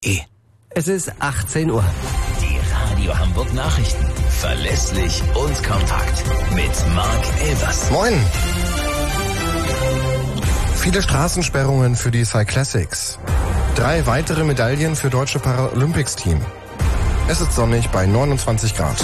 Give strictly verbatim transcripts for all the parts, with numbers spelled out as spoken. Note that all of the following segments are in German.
Es ist achtzehn Uhr. Die Radio Hamburg Nachrichten. Verlässlich und kompakt. Mit Marc Elvers. Moin. Viele Straßensperrungen für die Cyclassics. Drei weitere Medaillen für deutsche Paralympics-Team. Es ist sonnig bei neunundzwanzig Grad.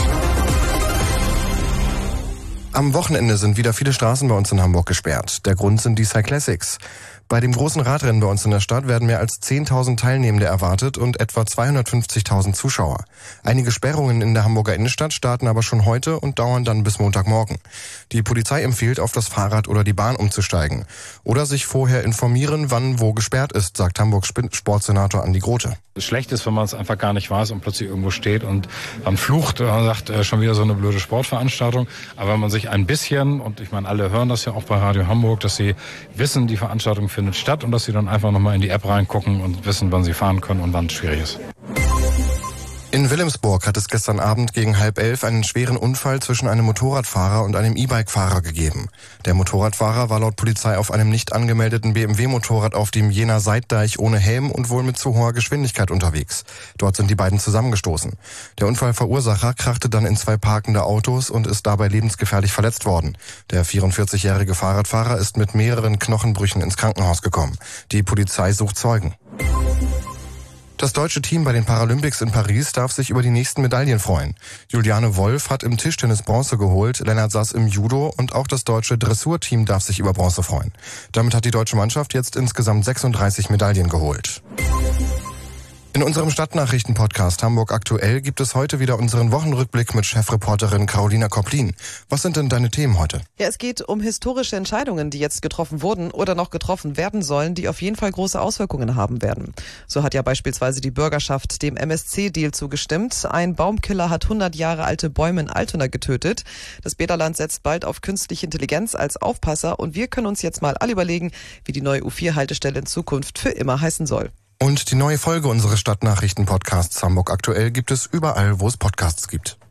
Am Wochenende sind wieder viele Straßen bei uns in Hamburg gesperrt. Der Grund sind die Cyclassics. Bei dem großen Radrennen bei uns in der Stadt werden mehr als zehntausend Teilnehmende erwartet und etwa zweihundertfünfzigtausend Zuschauer. Einige Sperrungen in der Hamburger Innenstadt starten aber schon heute und dauern dann bis Montagmorgen. Die Polizei empfiehlt, auf das Fahrrad oder die Bahn umzusteigen. Oder sich vorher informieren, wann wo gesperrt ist, sagt Hamburgs Sportsenator Andi Grote. Schlecht ist, wenn man es einfach gar nicht weiß und plötzlich irgendwo steht und man flucht und sagt, äh, schon wieder so eine blöde Sportveranstaltung. Aber wenn man sich ein bisschen, und ich meine, alle hören das ja auch bei Radio Hamburg, dass sie wissen, die Veranstaltung findet statt und dass sie dann einfach nochmal in die App reingucken und wissen, wann sie fahren können und wann es schwierig ist. In Wilhelmsburg hat es gestern Abend gegen halb elf einen schweren Unfall zwischen einem Motorradfahrer und einem E-Bike-Fahrer gegeben. Der Motorradfahrer war laut Polizei auf einem nicht angemeldeten B M W-Motorrad auf dem Jenaer Seitdeich ohne Helm und wohl mit zu hoher Geschwindigkeit unterwegs. Dort sind die beiden zusammengestoßen. Der Unfallverursacher krachte dann in zwei parkende Autos und ist dabei lebensgefährlich verletzt worden. Der vierundvierzigjährige Fahrradfahrer ist mit mehreren Knochenbrüchen ins Krankenhaus gekommen. Die Polizei sucht Zeugen. Das deutsche Team bei den Paralympics in Paris darf sich über die nächsten Medaillen freuen. Juliane Wolf hat im Tischtennis Bronze geholt, Lennart Sass im Judo und auch das deutsche Dressurteam darf sich über Bronze freuen. Damit hat die deutsche Mannschaft jetzt insgesamt sechsunddreißig Medaillen geholt. In unserem Stadtnachrichten-Podcast Hamburg aktuell gibt es heute wieder unseren Wochenrückblick mit Chefreporterin Carolina Koplin. Was sind denn deine Themen heute? Ja, es geht um historische Entscheidungen, die jetzt getroffen wurden oder noch getroffen werden sollen, die auf jeden Fall große Auswirkungen haben werden. So hat ja beispielsweise die Bürgerschaft dem M S C-Deal zugestimmt. Ein Baumkiller hat hundert Jahre alte Bäume in Altona getötet. Das Bäderland setzt bald auf künstliche Intelligenz als Aufpasser und wir können uns jetzt mal alle überlegen, wie die neue U vier Haltestelle in Zukunft für immer heißen soll. Und die neue Folge unseres Stadtnachrichten-Podcasts Hamburg aktuell gibt es überall, wo es Podcasts gibt.